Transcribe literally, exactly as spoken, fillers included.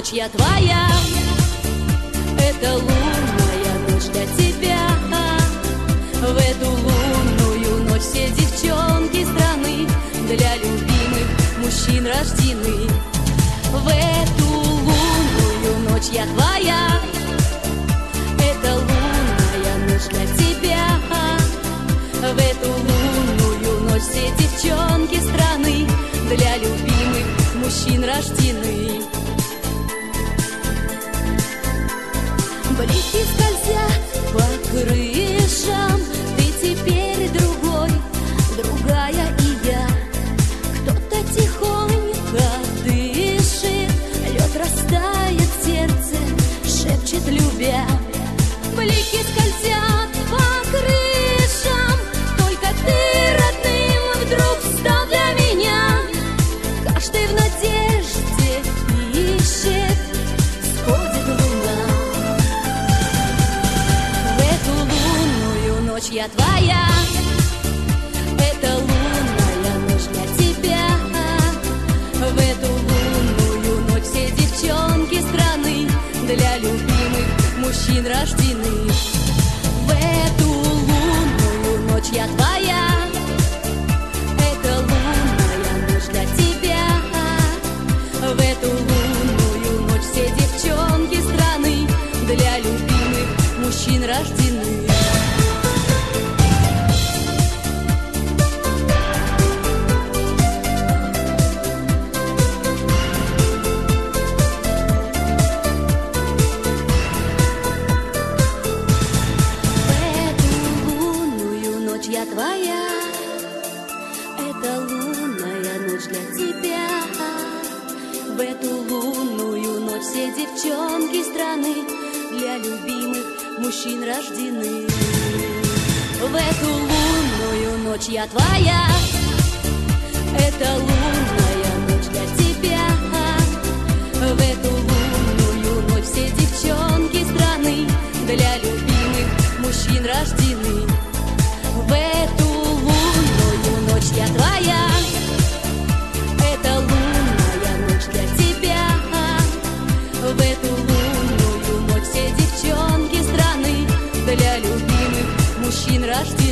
ночь я твоя, это лунная ночь для тебя. В эту лунную ночь все девчонки страны для любимых мужчин рождены. В эту лунную ночь я твоя, это лунная ночь для тебя. В эту лунную ночь все девчонки страны для любимых мужчин рождены. Блики скользят по крышам, ты теперь другой, другая и я. Кто-то тихонько дышит, лед растает в сердце, шепчет любя. Блики скользят по крышам, только ты родным вдруг стал для меня. Каждый в надежде ищет, сходит луна. В эту лунную ночь я твоя, это лунная ночь для тебя. В эту лунную ночь все девчонки страны для любимых мужчин рождены. В эту лунную ночь я твоя, это лунная ночь для тебя. В эту лунную ночь все девчонки страны для любимых мужчин рождены. Я твоя, это лунная ночь для тебя. В эту лунную ночь все девчонки страны для любимых мужчин рождены. В эту лунную ночь я твоя, это лунная ночь для тебя. В эту лунную ночь все девчонки страны для любимых мужчин рождены. В эту лунную ночь я твоя, это лунная ночь для тебя. В эту лунную ночь все девчонки страны для любимых мужчин рождены.